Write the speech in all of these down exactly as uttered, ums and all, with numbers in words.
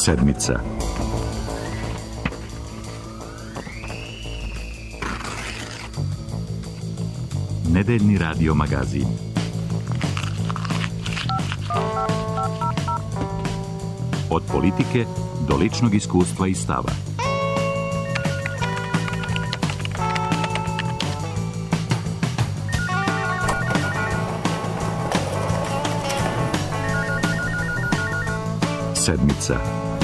Sedmica. Nedeljni radio magazin. Od politike do ličnog iskustva i stava. Sedmica.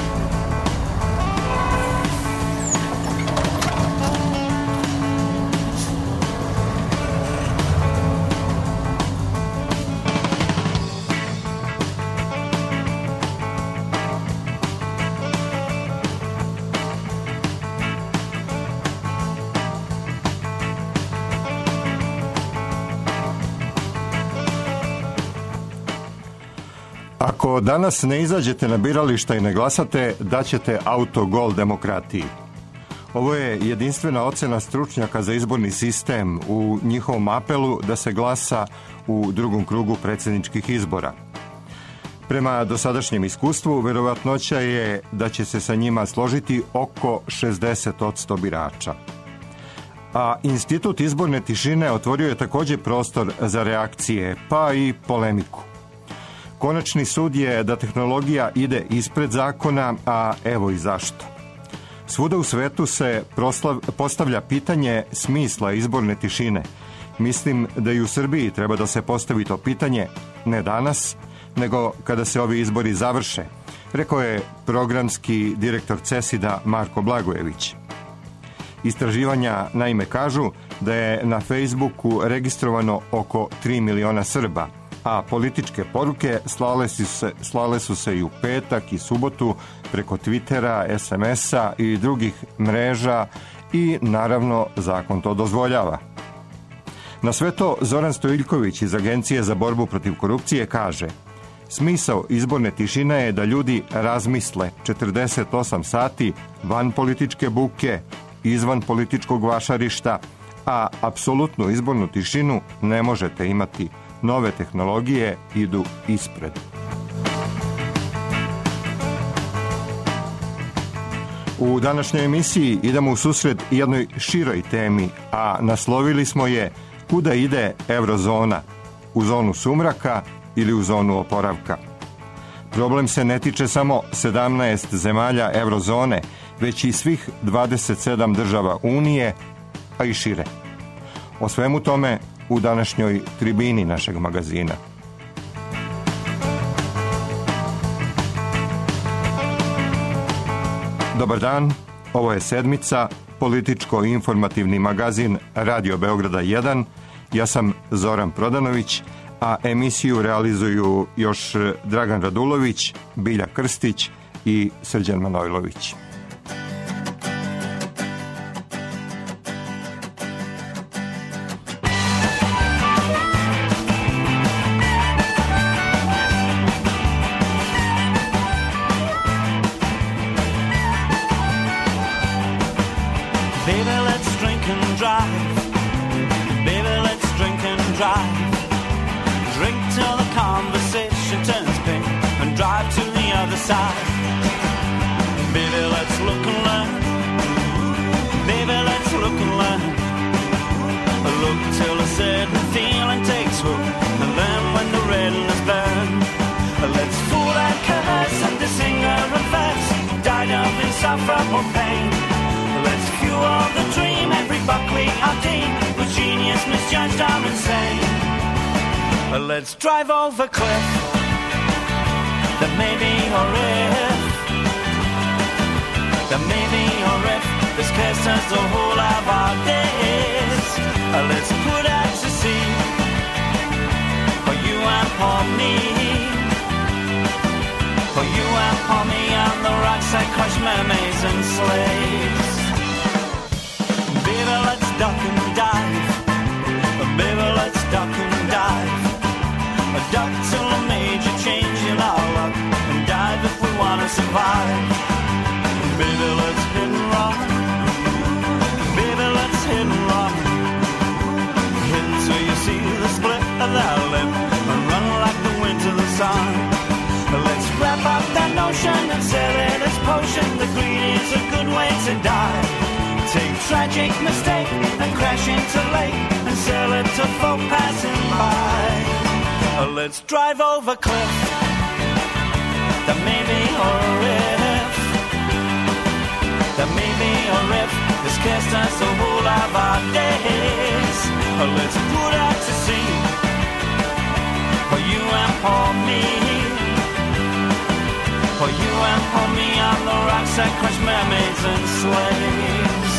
Ako danas ne izađete na birališta i ne glasate, daćete autogol demokratiji. Ovo je jedinstvena ocena stručnjaka za izborni sistem u njihovom apelu da se glasa u drugom krugu predsjedničkih izbora. Prema dosadašnjem iskustvu, verovatnoća je da će se sa njima složiti oko šezdeset posto birača. A institut izborne tišine otvorio je također prostor za reakcije, pa i polemiku. Konačni sud je da tehnologija ide ispred zakona, a evo i zašto. Svuda u svetu se proslav, postavlja pitanje smisla izborne tišine. Mislim da i u Srbiji treba da se postavi to pitanje, ne danas, nego kada se ovi izbori završe, rekao je programski direktor CESID-a Marko Blagojević. Istraživanja naime kažu da je na Facebooku registrovano oko tri miliona Srba, a političke poruke slale su, se, slale su se i u petak i subotu preko Twittera, es em es-a i drugih mreža i naravno zakon to dozvoljava. Na sve to Zoran Stojiljković iz Agencije za borbu protiv korupcije kaže: smisao izborne tišine je da ljudi razmisle četrdeset osam sati van političke buke, izvan političkog vašarišta, a apsolutnu izbornu tišinu ne možete imati. Nove tehnologije idu ispred. U današnjoj emisiji idemo u susret jednoj široj temi, a naslovili smo je kuda ide eurozona, u zonu sumraka ili u zonu oporavka. Problem se ne tiče samo sedamnaest zemalja eurozone, već i svih dvadeset sedam država Unije, a i šire. O svemu tome u današnjoj tribini našeg magazina. Dobar dan, ovo je Sedmica, političko-informativni magazin Radio Beograda jedan. Ja sam Zoran Prodanović, a emisiju realizuju još Dragan Radulović, Bilja Krstić i Srđan Manojlović. Let's drive over cliff that maybe or if that maybe or if this curse has the whole of our days. Let's put out to sea for you and for me, for you and for me on the rocks that crush mermaids and slaves. Baby, let's duck and dive. Baby, let's duck and dive. A duck till a major change in our luck, and dive if we want to survive. Baby, let's hit and run. Baby, let's hit and run. Hit until you see the split of that lip, and run like the wind to the sun. Let's wrap up that notion and sail it as potion, the greed is a good way to die. Take tragic mistake and crash into lake and sell it to folk passing by. Let's drive over cliff, there may be a riff, there may be a riff, this cast us the whole of our days. Let's put out to sea, for you and for me, for you and for me on the rocks that crush mermaids and slaves.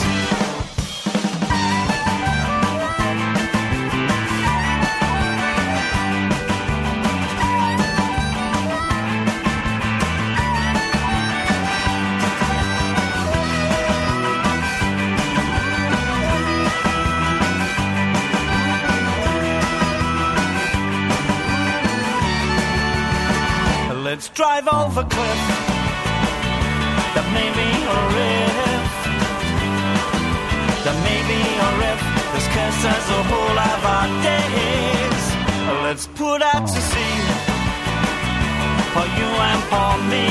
Let's drive over cliff, there may be a riff, there may be a riff, this curse has a whole of our days. Let's put out to sea, for you and for me,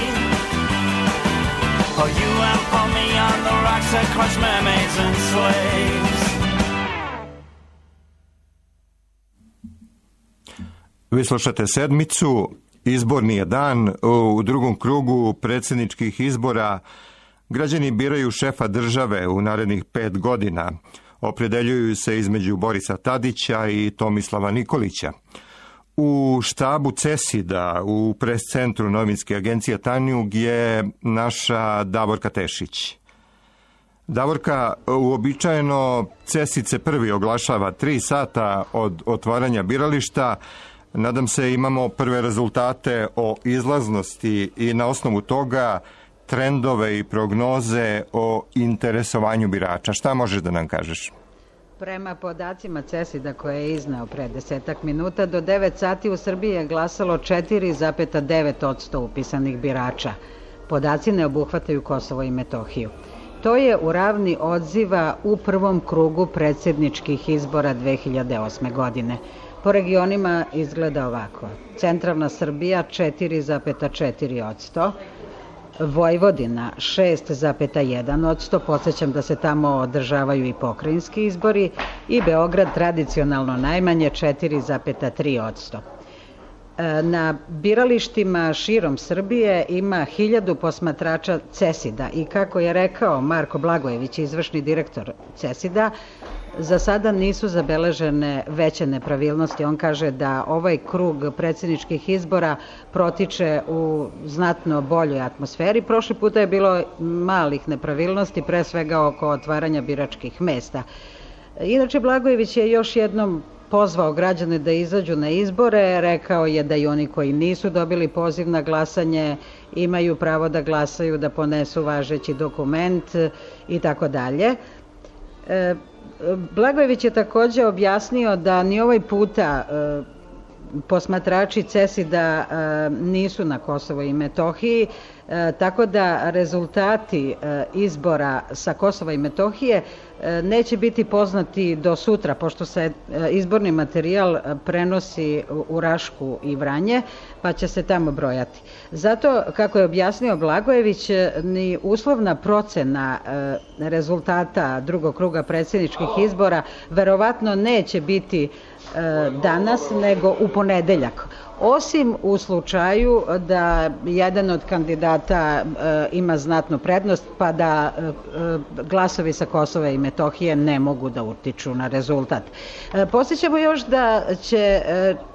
for you and for me on the rocks that crush mermaids and slaves. Vi slušate Sedmicu. Izborni je dan. U drugom krugu predsjedničkih izbora građani biraju šefa države u narednih pet godina. Opredeljuju se između Borisa Tadića i Tomislava Nikolića. U štabu CESID-a u pres centru novinske agencije Tanjug je naša Davorka Tešić. Davorka, uobičajeno CESID se prvi oglašava tri sata od otvaranja birališta. Nadam se imamo prve rezultate o izlaznosti i na osnovu toga trendove i prognoze o interesovanju birača. Šta možeš da nam kažeš? Prema podacima CESID-a koje je izneo pre desetak minuta, do devet sati u Srbiji je glasalo četiri zarez devet posto upisanih birača. Podaci ne obuhvataju Kosovo i Metohiju. To je u ravni odziva u prvom krugu predsjedničkih izbora dve hiljade osme. godine. Po regionima izgleda ovako. Centralna Srbija četiri zarez četiri posto, Vojvodina šest zarez jedan posto, podsjećam da se tamo održavaju i pokrajinski izbori, i Beograd tradicionalno najmanje četiri zarez tri posto. Na biralištima širom Srbije ima hiljadu posmatrača CESID-a i kako je rekao Marko Blagojević, izvršni direktor CESID-a, za sada nisu zabeležene veće nepravilnosti. On kaže da ovaj krug predsjedničkih izbora protiče u znatno boljoj atmosferi. Prošli puta je bilo malih nepravilnosti, pre svega oko otvaranja biračkih mesta. Inače, Blagojević je još jednom pozvao građane da izađu na izbore, rekao je da i oni koji nisu dobili poziv na glasanje imaju pravo da glasaju, da ponesu važeći dokument i tako dalje. Blagojević je također objasnio da ni ovaj puta posmatrači CESID-a nisu na Kosovo i Metohiji, tako da rezultati izbora sa Kosova i Metohije neće biti poznati do sutra, pošto se izborni materijal prenosi u Rašku i Vranje, pa će se tamo brojati. Zato, kako je objasnio Blagojević, ni uslovna procena rezultata drugog kruga predsjedničkih izbora verovatno neće biti danas, nego u ponedeljak. Osim u slučaju da jedan od kandidata ima znatnu prednost, pa da glasovi sa Kosova i Metohije ne mogu da utiču na rezultat. Podsjećamo još da će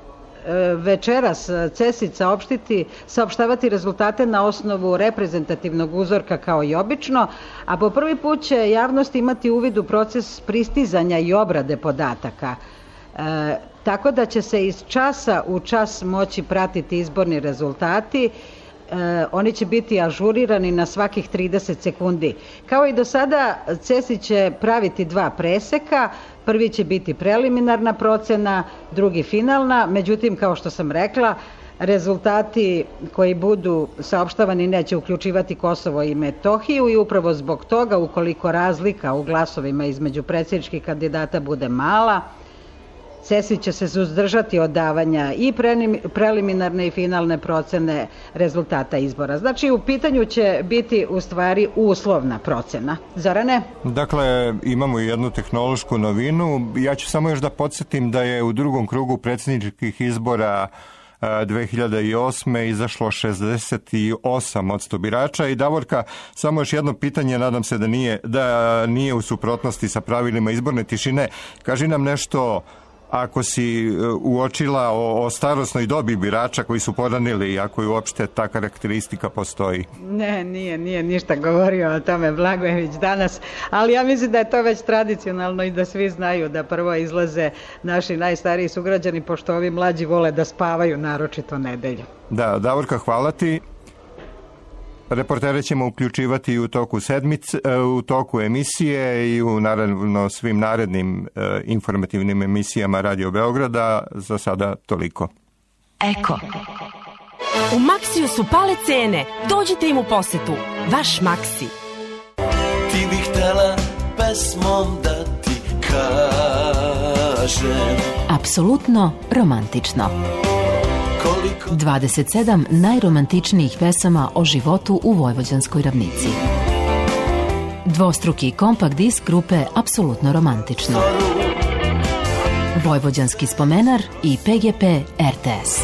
večeras CESID saopštiti, saopštavati rezultate na osnovu reprezentativnog uzorka kao i obično, a po prvi put će javnost imati uvid u proces pristizanja i obrade podataka. E, tako da će se iz časa u čas moći pratiti izborni rezultati. E, oni će biti ažurirani na svakih trideset sekundi. Kao i do sada, CESID će praviti dva preseka. Prvi će biti preliminarna procena, drugi finalna. Međutim, kao što sam rekla, rezultati koji budu saopštavani neće uključivati Kosovo i Metohiju i upravo zbog toga, ukoliko razlika u glasovima između predsjedničkih kandidata bude mala, CESI će se suzdržati od davanja i preliminarne i finalne procene rezultata izbora. Znači, u pitanju će biti u stvari uslovna procena. Zorane? Dakle, imamo jednu tehnološku novinu. Ja ću samo još da podsjetim da je u drugom krugu predsjedničkih izbora dve hiljade osme izašlo šezdeset osam posto birača. I Davorka, samo još jedno pitanje, nadam se da nije, da nije u suprotnosti sa pravilima izborne tišine. Kaži nam nešto, ako si uočila o, o starosnoj dobi birača koji su poranili, ako je uopšte ta karakteristika postoji. Ne, nije, nije ništa govorio o tome Blagojević danas, ali ja mislim da je to već tradicionalno i da svi znaju da prvo izlaze naši najstariji sugrađani, pošto ovi mlađi vole da spavaju, naročito nedelju. Da, Davorka, hvala ti. Reportere ćemo uključivati u toku sedmice, u toku emisije i u naravno svim narednim e, informativnim emisijama Radio Beograda. Za sada toliko. Eko. U Maksiju su pale cene. Dođite im u posetu. Vaš Maksi. Ti bih htela pesmom da ti kažem. Apsolutno romantično. dvadeset sedam najromantičnijih pesama o životu u Vojvođanskoj ravnici. Dvostruki kompakt disk grupe Apsolutno romantično. Vojvođanski spomenar i P G P R T S.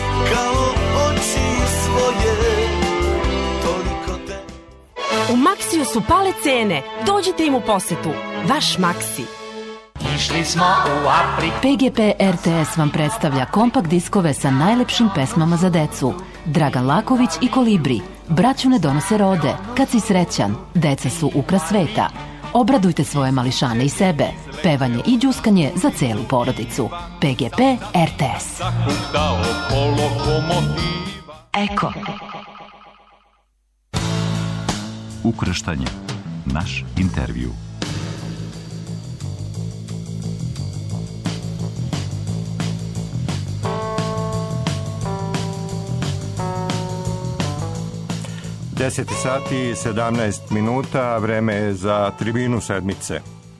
U Maksiju su pale cene. Dođite im u posetu. Vaš Maksi. Išli smo u Afriku. P G P R T S vam predstavlja kompakt diskove sa najlepšim pesmama za decu. Dragan Laković i Kolibri. Braću ne donose rode. Kad si srećan. Deca su ukras sveta. Obradujte svoje mališane i sebe. Pevanje i đuskanje za celu porodicu. P G P R T S. Eko. Ukrštanje. Naš intervju. deset sati i sedamnaest minuta, vreme je za tribinu sedmice.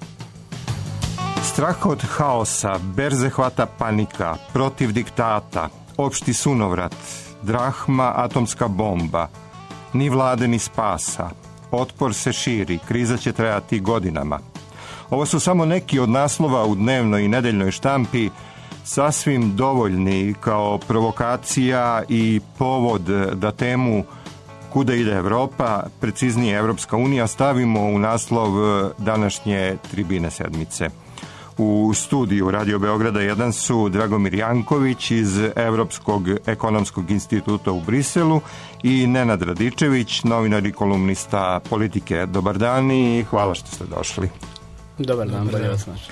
Strah od haosa, berze hvata panika, protiv diktata, opšti sunovrat, drahma, atomska bomba, ni vlade ni spasa, otpor se širi, kriza će trajati godinama. Ovo su samo neki od naslova u dnevnoj i nedeljnoj štampi, sasvim dovoljni kao provokacija i povod da temu kuda ide Evropa, preciznije Evropska unija, stavimo u naslov današnje tribine sedmice. U studiju Radio Beograda jedan su Dragomir Janković iz Evropskog ekonomskog instituta u Briselu i Nenad Radičević, novinar i kolumnista Politike. Dobar dan i hvala što ste došli. Dobar dan, bolje vas našli.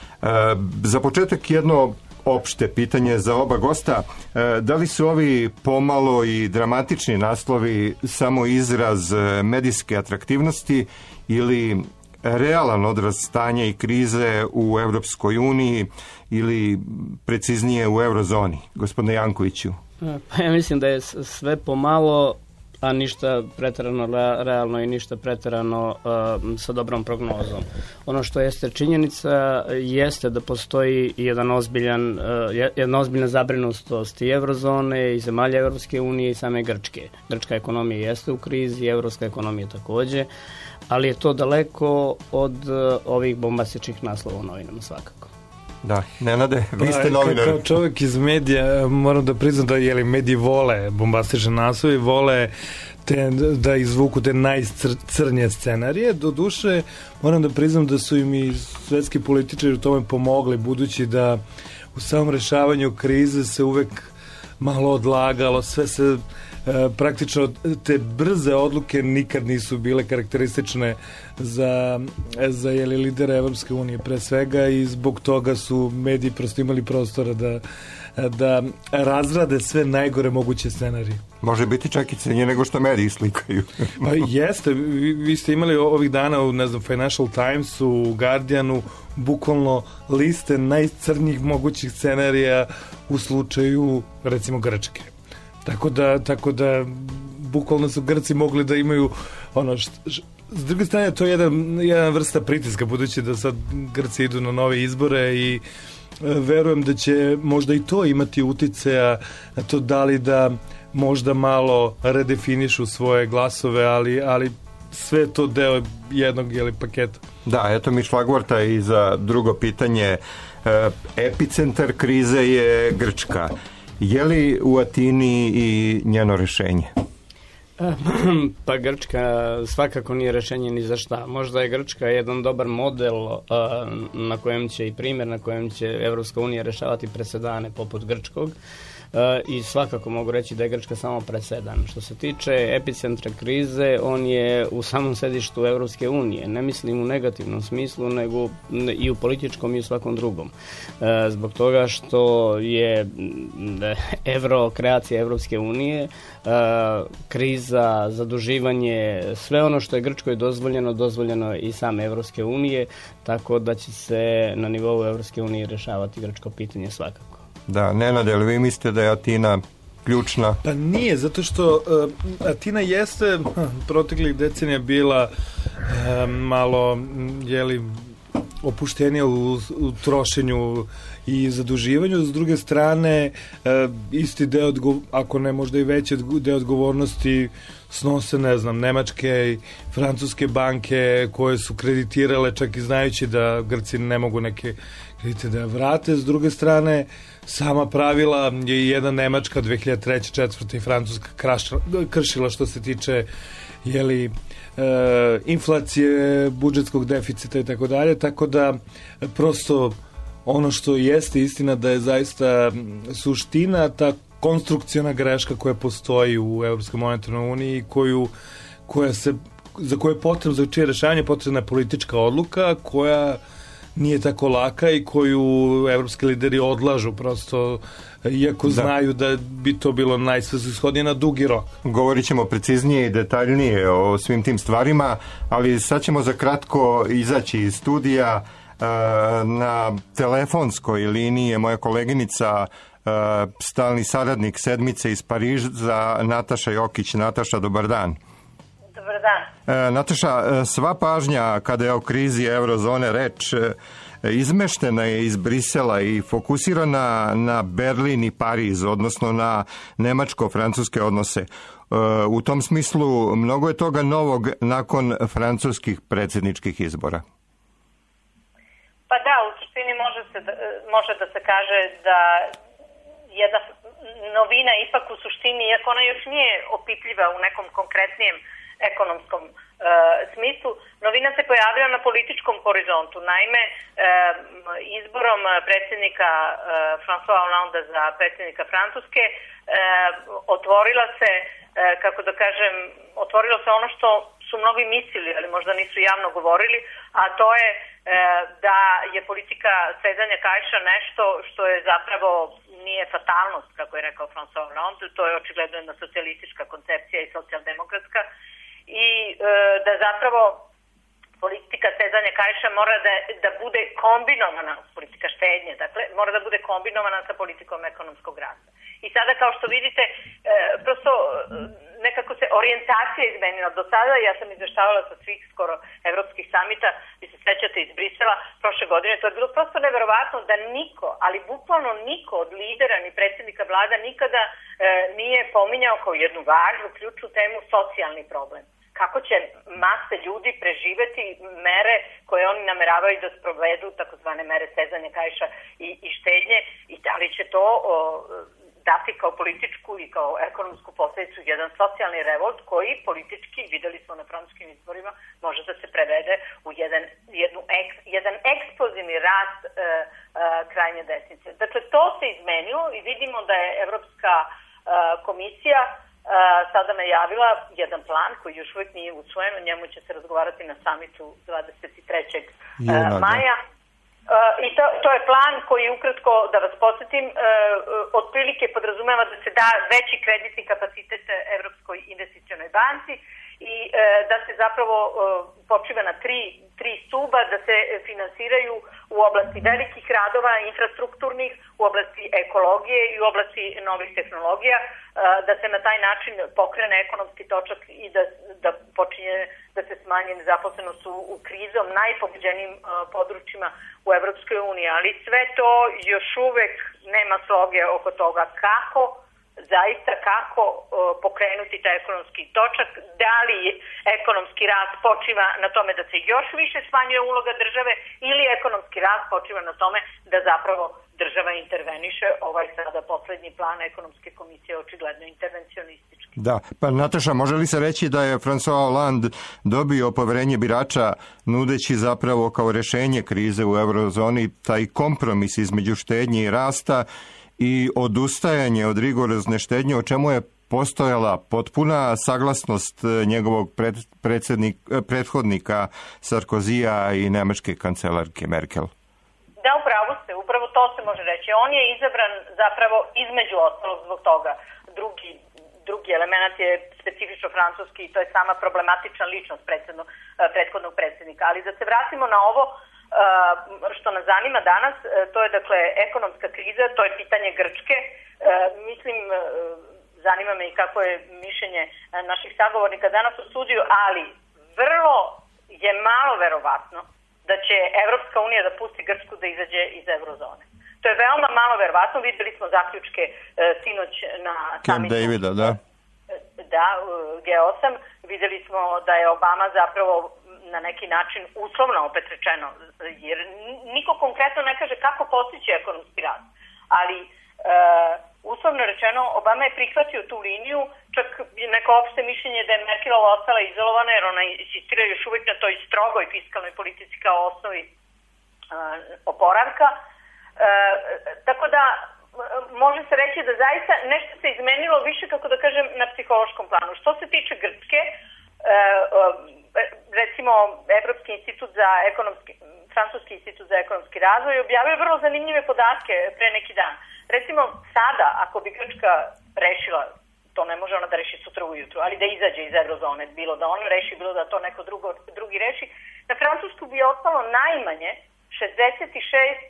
Za početak jedno opšte pitanje za oba gosta. Da li su ovi pomalo i dramatični naslovi samo izraz medijske atraktivnosti ili realan odraz stanja i krize u Evropskoj uniji ili preciznije u eurozoni? Gospodine Jankoviću. Pa ja mislim da je sve pomalo, a ništa preterano realno i ništa preterano uh, sa dobrom prognozom. Ono što jeste činjenica jeste da postoji jedan ozbiljan, uh, jedna ozbiljna zabrinutost i eurozone i zemalja Evropske unije i same Grčke. Grčka ekonomija jeste u krizi, evropska ekonomija takođe, ali je to daleko od uh, ovih bombastičnih naslova u novinama svakako. Da, Nenade, vi ste novinar. Kao čovjek iz medija moram da priznam da jeli, mediji vole bombastične naslove, vole te, da izvuku te najcrnije scenarije. Do duše moram da priznam da su im i svetski političari u tome pomogli, budući da u samom rešavanju krize se uvek malo odlagalo, sve se e, praktično te brze odluke nikad nisu bile karakteristične za, za jeli, lidera Evropske unije pre svega i zbog toga su mediji prosto imali prostora da, da razrade sve najgore moguće scenarije. Može biti čak i cenje nego što mediji slikaju. Pa jeste, vi, vi ste imali ovih dana u, ne znam, Financial Timesu, u Guardianu, bukvalno liste najcrnjih mogućih scenarija u slučaju, recimo, Grčke. Tako da, tako da bukvalno su Grci mogli da imaju ono što, s druge strane to je jedan, jedan vrsta pritiska, budući da sad Grci idu na nove izbore i verujem da će možda i to imati uticaja na to da li da možda malo redefinišu svoje glasove, ali, ali sve je to deo jednog jeli, paketa. Da, eto mi šlagvorta i za drugo pitanje. Epicentar krize je Grčka. Je li u Atini i njeno rešenje? Pa Grčka svakako nije rešenje ni za šta. Možda je Grčka jedan dobar model na kojem će i primjer na kojem će Evropska unija rešavati presedane poput grčkog. I svakako mogu reći da je Grčka samo presedan. Što se tiče epicentra krize, on je u samom sedištu Evropske unije. Ne mislim u negativnom smislu, nego i u političkom i u svakom drugom. Zbog toga što je evro kreacija Evropske unije, kriza, zaduživanje, sve ono što je Grčkoj dozvoljeno, dozvoljeno je i same Evropske unije, tako da će se na nivou Evropske unije rešavati grčko pitanje svakako. Da, Nenade, ali vi mislite da je Atina ključna? Pa nije, zato što uh, Atina jeste proteklih decenija bila uh, malo, jeli, opuštenija u, u trošenju i zaduživanju. S druge strane, uh, isti deo, ako ne možda i veći deo odgovornosti snose, ne znam, nemačke i francuske banke koje su kreditirale čak i znajući da Grci ne mogu neke kredite da vrate. S druge strane, sama pravila je jedna Nemačka dve hiljade treće. četvrte i Francuska kršila što se tiče jeli, e, inflacije, budžetskog deficita i tako dalje, tako da prosto ono što jeste istina da je zaista suština ta konstrukcijna greška koja postoji u Evropskoj monetarnoj uniji koju, koja se, za koju je potrebno, za čije rešavanje potrebna je politička odluka koja nije tako laka i koju evropski lideri odlažu prosto, iako da. znaju da bi to bilo najsvrsishodnije na dugi rok. Govorit ćemo preciznije i detaljnije o svim tim stvarima, ali sad ćemo za kratko izaći iz studija. Na telefonskoj liniji je moja koleginica, stalni saradnik sedmice iz Pariza, Nataša Jokić. Nataša, dobar dan. Dobar dan. Nataša, sva pažnja kada je o krizi eurozone reč izmeštena je iz Brisela i fokusirana na Berlin i Pariz, odnosno na nemačko-francuske odnose. U tom smislu mnogo je toga novog nakon francuskih predsjedničkih izbora. Pa da, u suštini može, se da, može da se kaže da jedna novina ipak u suštini, iako ona još nije opipljiva u nekom konkretnijem ekonomskom e, smislu, novina se pojavila na političkom horizontu. Naime, e, izborom predsjednika e, François Hollande za predsjednika Francuske e, otvorila se, e, kako da kažem, otvorilo se ono što su mnogi mislili, ali možda nisu javno govorili, a to je e, da je politika sezanja kaiša nešto što je zapravo nije fatalnost, kako je rekao François Hollande, to je očigledno jedna socijalistička koncepcija i socijaldemokratska, i e, da zapravo politika sezanja kaiša mora da, da bude kombinovana, politika štednje, dakle, mora da bude kombinovana sa politikom ekonomskog rasta. I sada, kao što vidite, e, prosto nekako se orijentacija izmenila. Do sada, ja sam izveštavala sa svih skoro evropskih samita, vi se sećate iz Brisela prošle godine, to je bilo prosto neverovatno da niko, ali bukvalno niko od lidera ni predsjednika vlada nikada e, nije pominjao kao jednu važnu, ključnu temu socijalni problem. Kako će mase ljudi preživeti mere koje oni nameravaju da sprovedu, takozvane mere sezanja kaiša i, i štednje, i da li će to o, dati kao političku i kao ekonomsku posljedicu jedan socijalni revolt koji politički, videli smo na francuskim izborima, može da se prevede u jedan, jednu eks, jedan eksplozivni rast e, e, krajnje desnice. Dakle, to se izmenilo i vidimo da je Evropska e, komisija e, sada najavila jedan plan koji još uvijek nije usvojen, o njemu će se razgovarati na samitu dvadeset trećeg maja. Uh, I to, to je plan koji ukratko, da vas podsjetim, uh, otprilike podrazumeva da se da veći kreditni kapacitet Evropskoj investicionoj banci i uh, da se zapravo uh, počiva na tri, tri stuba, da se finansiraju u oblasti velikih radova, infrastrukturnih, u oblasti ekologije i u oblasti novih tehnologija, da se na taj način pokrene ekonomski točak i da, da počinje da se smanji nezaposlenost u, u krizom najpogođenijim područjima u Evropskoj uniji. Ali sve to još uvek nema sloge oko toga kako zaista kako uh, pokrenuti taj ekonomski točak, da li ekonomski rast počiva na tome da se još više smanjuje uloga države ili ekonomski rast počiva na tome da zapravo država interveniše. Ovaj sada poslednji plan ekonomske komisije očigledno intervencionistički. Da, pa Nataša, može li se reći da je François Hollande dobio poverenje birača nudeći zapravo kao rešenje krize u eurozoni taj kompromis između štednje i rasta i odustajanje od rigorozne štednje, o čemu je postojala potpuna saglasnost njegovog pred, prethodnika Sarkozija i nemačke kancelarke Merkel? Da, upravo ste, upravo to se može reći. On je izabran zapravo između ostalog zbog toga. Drugi, drugi element je specifično francuski i to je sama problematična ličnost prethodnog predsjednika. Ali da se vratimo na ovo što nas zanima danas, to je dakle ekonomska kriza, to je pitanje Grčke. Mislim, zanima me i kako je mišljenje naših sagovornika danas u studiju, ali vrlo je malo verovatno da će Evropska unija da pusti Grčku da izađe iz eurozone. To je veoma malo verovatno, videli smo zaključke sinoć na Camp Davida, da. Da, G osam, videli smo da je Obama zapravo na neki način uslovno opet rečeno, jer niko konkretno ne kaže kako postići ekonomski rast, ali e, uslovno rečeno Obama je prihvatio tu liniju, čak neko opšte mišljenje da je Merkelova ostala izolovana jer ona insistira još uvijek na toj strogoj fiskalnoj politici kao osnovi e, oporavka. E, tako da može se reći da zaista nešto se izmenilo više, kako da kažem, na psihološkom planu. Što se tiče Grčke, e, recimo Evropski institut za ekonomski, Francuski institut za ekonomski razvoj objavio vrlo zanimljive podatke pre neki dan. Recimo sada, ako bi Grčka rešila, to ne može ona da reši sutra ujutru, ali da izađe iz eurozone, bilo da ona reši, bilo da to neko drugo, drugi reši, na Francusku bi ostalo najmanje šezdeset šest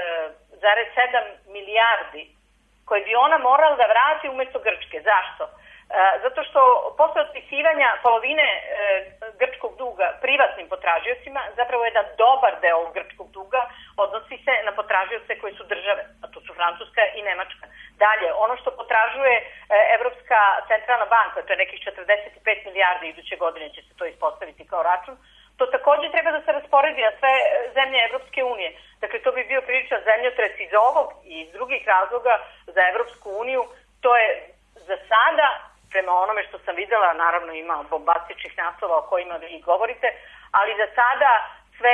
zarez sedam milijardi koje bi ona morala da vrati umesto Grčke. Zašto? Zato što posle otpisivanja polovine e, grčkog duga privatnim potražiocima, zapravo jedan dobar deo grčkog duga odnosi se na potražioce koji su države, a to su Francuska i Nemačka. Dalje, ono što potražuje e, Evropska centralna banka, to je nekih četrdeset pet milijardi, iduće godine će se to ispostaviti kao račun, to takođe treba da se rasporedi na sve zemlje Evropske unije. Dakle, to bi bio priličan zemljotres iz ovog i iz drugih razloga za Evropsku uniju. To je za sada, prema onome što sam videla, naravno ima bombastičnih naslova o kojima vi govorite, ali za sada sve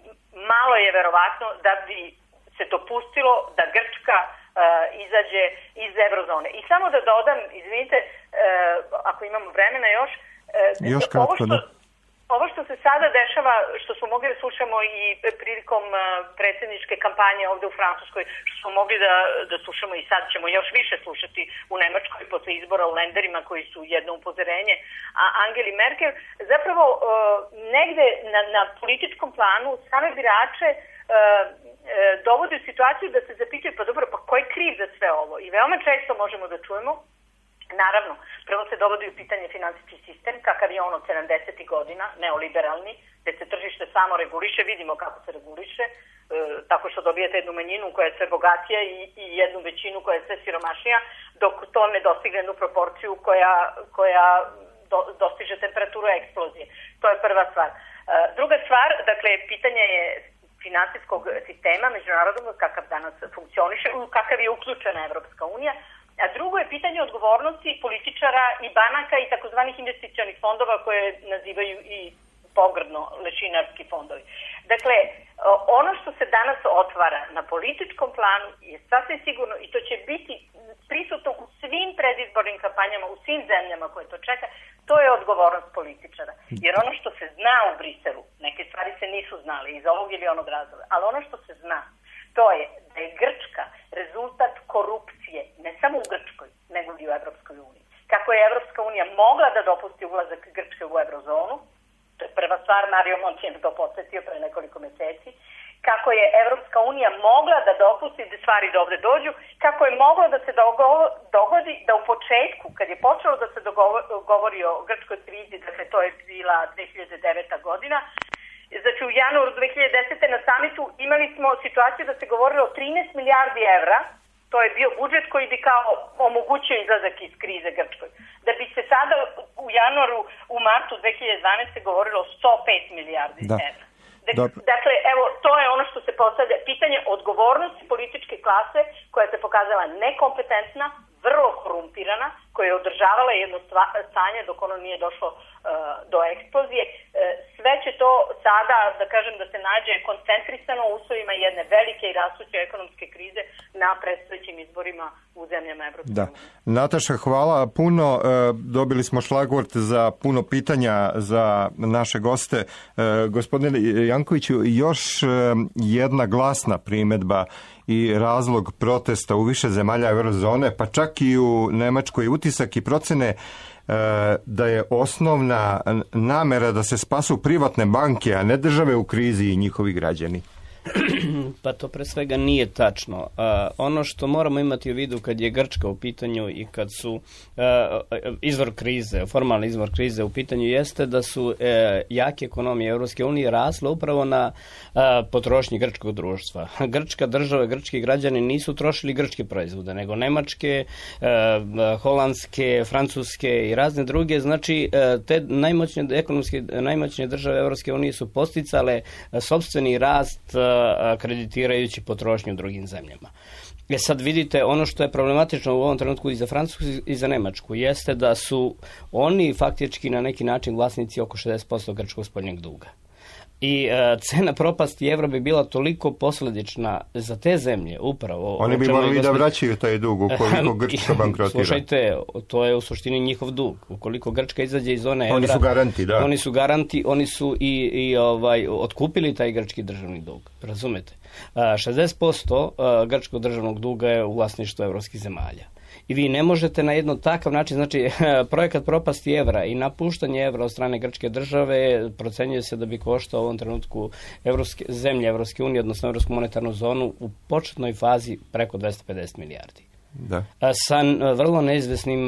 malo je verovatno da bi se dopustilo da Grčka uh, izađe iz eurozone. I samo da dodam, izvinite, uh, ako imamo vremena još, uh, još kratko, ovo što, ovo što se sada dešava, što smo mogli da slušamo i prilikom uh, predsjedničke kampanje ovde u Francuskoj, što smo mogli da, da slušamo i sad ćemo još više slušati u Nemačkoj posle izbora u lenderima koji su jedno upozorenje, a Angeli Merkel, zapravo uh, negde na, na političkom planu same birače uh, uh, dovodi u situaciju da se zapitaju, pa dobro, pa ko je kriv za sve ovo? I veoma često možemo da čujemo, naravno, prvo se dovodi u pitanje finansijski sistem, kakav je on od sedamdesetih godina, neoliberalni, gde se tržište samo reguliše, vidimo kako se reguliše, e, tako što dobijete jednu manjinu koja je sve bogatija i, i jednu većinu koja je sve siromašnija, dok to ne dostigne jednu proporciju koja, koja do, dostiže temperaturu eksplozije. To je prva stvar. E, druga stvar, dakle, pitanje je finansijskog sistema međunarodnog, kakav danas funkcioniše, u kakav je uključena Evropska unija, a drugo je pitanje odgovornosti političara i banaka i takozvanih investicionih fondova koje nazivaju i pogrdno lešinarski fondovi. Dakle, ono što se danas otvara na političkom planu je sasvim sigurno, i to će biti prisutno u svim predizbornim kampanjama, u svim zemljama koje to čeka, to je odgovornost političara. Jer ono što se zna u Briselu, neke stvari se nisu znali iz ovog ili onog razloga, ali ono što se zna, to je da je Grčka rezultat korupcije, ne samo u Grčkoj, nego i u Evropskoj uniji. Kako je Evropska unija mogla da dopusti ulazak Grčke u eurozonu, to je prva stvar, Mario Monti je to podsjetio pre nekoliko meseci, kako je Evropska unija mogla da dopusti da stvari do ovde dođu, kako je moglo da se dogodi da u početku, kad je počelo da se govori o grčkoj krizi, dakle to je bila dve hiljade deveta godina, znači u januaru dve hiljade desete. na samitu imali smo situaciju da se govorilo o trinaest milijardi evra, to je bio budžet koji bi kao omogućio izlazak iz krize Grčkoj. Da bi se sada u januaru, u martu dve hiljade dvanaeste. govorilo o sto pet milijardi da. evra. Dakle, evo, to je ono što se postavlja. Pitanje odgovornosti političke klase koja se pokazala nekompetentna, vrlo korumpirana, koja je održavala jedno stanje dok ono nije došlo uh, do eksplozije. Uh, sve će to sada, da kažem, da se nađe koncentrisano u uslovima jedne velike i rastuće ekonomske krize na predstojećim izborima u zemljama Evropske unije. Da. Nataša, hvala puno. Uh, dobili smo šlagvort za puno pitanja za naše goste. Uh, gospodine Jankoviću, još uh, jedna glasna primedba i razlog protesta u više zemalja eurozone, pa čak i u Nemačkoj, utisak i procene e, da je osnovna namera da se spasu privatne banke, a ne države u krizi i njihovi građani. Pa to pre svega nije tačno. Uh, ono što moramo imati u vidu kad je Grčka u pitanju i kad su uh, izvor krize, formalni izvor krize u pitanju jeste da su uh, jake ekonomije Evropske unije rasle upravo na uh, potrošnji grčkog društva. Grčka država, grčki građani nisu trošili grčke proizvode, nego nemačke, uh, holandske, francuske i razne druge. Znači, uh, te najmoćnije ekonomske, najmoćnije države Evropske unije su posticale uh, sopstveni rast uh, kreditirajući potrošnju u drugim zemljama. E sad vidite, ono što je problematično u ovom trenutku i za Francusku i za Nemačku jeste da su oni faktički na neki način vlasnici oko šezdeset posto grčkog spoljnog duga. I e, cena propasti evra bi bila toliko posledična za te zemlje upravo. Oni bi morali da vraćaju taj dug ukoliko Grčka bankrotira. Slušajte, to je u suštini njihov dug. Ukoliko Grčka izađe iz zone evra... Oni su garanti, da. Oni su garanti, oni su i, i ovaj, otkupili taj grčki državni dug. Razumete? šezdeset posto grčkog državnog duga je u vlasništvu evropskih zemalja. I vi ne možete na jedno takav način, znači projekat propasti evra i napuštanje evra od strane grčke države procenjuje se da bi koštao u ovom trenutku evropske, zemlje Evropske unije, odnosno Evropsku monetarnu zonu u početnoj fazi preko dvesta pedeset milijardi. Da. Sa vrlo neizvesnim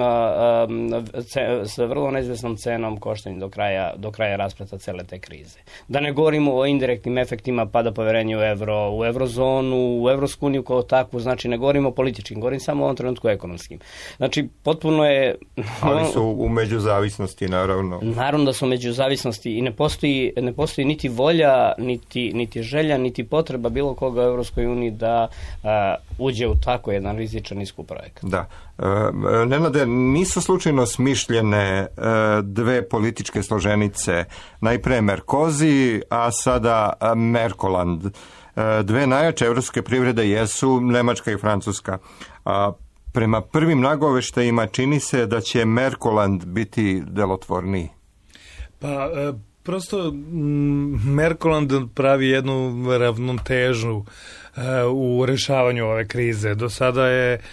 sa vrlo neizvesnom cenom koštanja do kraja, do kraja raspleta cele te krize. Da ne govorimo o indirektnim efektima pada poverenja u evro, u eurozonu, u Evropsku uniju kao takvu, znači ne govorimo o političkim, govorim samo o ovom trenutku ekonomskim. Znači potpuno je... Ali su u međuzavisnosti, naravno. Naravno da su u međuzavisnosti i ne postoji, ne postoji niti volja, niti, niti želja, niti potreba bilo koga u Evropskoj uniji da a, uđe u tako jedan rizičan iskup projekat. Da. E, Nenade, nisu slučajno smišljene e, dve političke složenice, najpre Merkozy, a sada Merkoland. E, dve najjače evropske privrede jesu Nemačka i Francuska. A prema prvim nagoveštajima čini se da će Merkoland biti delotvorniji. Pa, e, prosto Merkoland pravi jednu ravnotežu u rešavanju ove krize. Do sada je e,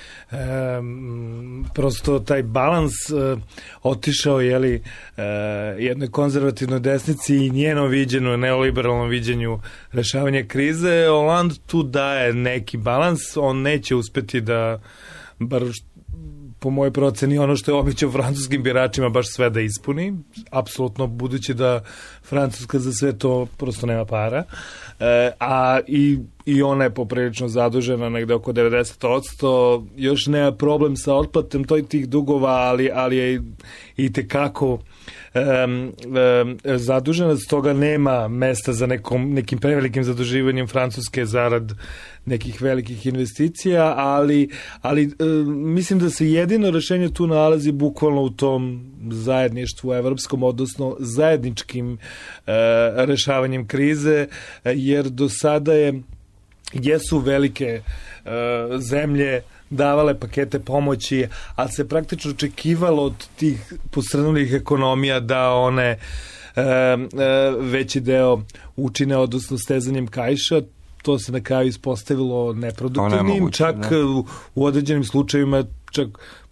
prosto taj balans e, otišao jeli, e, jednoj konzervativnoj desnici i njeno viđenju, neoliberalnom viđenju rešavanja krize. Hollande tu daje neki balans, on neće uspeti da bar po mojoj proceni ono što je običao francuskim biračima baš sve da ispuni, apsolutno, budući da Francuska za sve to prosto nema para, e, a i, i ona je poprilično zadužena negde oko devedeset posto, još nema problem sa otplatom tih dugova, ali, ali je i tekako Um, um, zadužena, stoga nema mesta za nekom, nekim prevelikim zaduživanjem Francuske zarad nekih velikih investicija, ali, ali um, mislim da se jedino rešenje tu nalazi bukvalno u tom zajedništvu evropskom, odnosno zajedničkim uh, rešavanjem krize, jer do sada je jesu velike uh, zemlje davale pakete pomoći, ali se praktično očekivalo od tih posrnulih ekonomija da one e, e, veći deo učine, odnosno stezanjem kaiša. To se na kraju ispostavilo neproduktivnim, čak u, u određenim slučajevima čak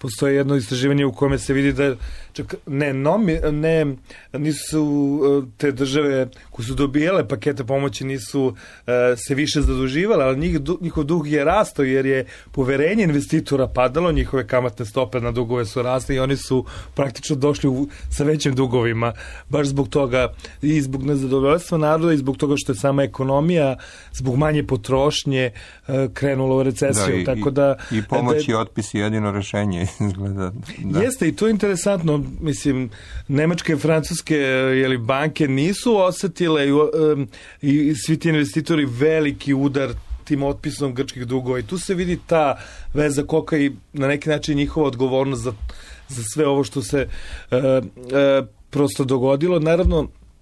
postoje jedno istraživanje u kome se vidi da čak ne, nomi, ne nisu te države koje su dobijale pakete pomoći nisu uh, se više zaduživale, ali njih, njihov dug je rastao jer je poverenje investitora padalo, njihove kamatne stope na dugove su rasle i oni su praktično došli u, sa većim dugovima, baš zbog toga i zbog nezadovoljstva naroda i zbog toga što je sama ekonomija zbog manje potrošnje uh, krenula u recesiju. Da, i, tako da, i pomoć i da, otpis je jedino rešenje. Izgleda, da. Jeste i to je interesantno, mislim, nemačke i francuske jeli, banke nisu osetile i, um, i svi ti investitori veliki udar tim otpisom grčkih dugova i tu se vidi ta veza kolika i na neki način njihova odgovornost za, za sve ovo što se uh, uh, prosto dogodilo. Naravno,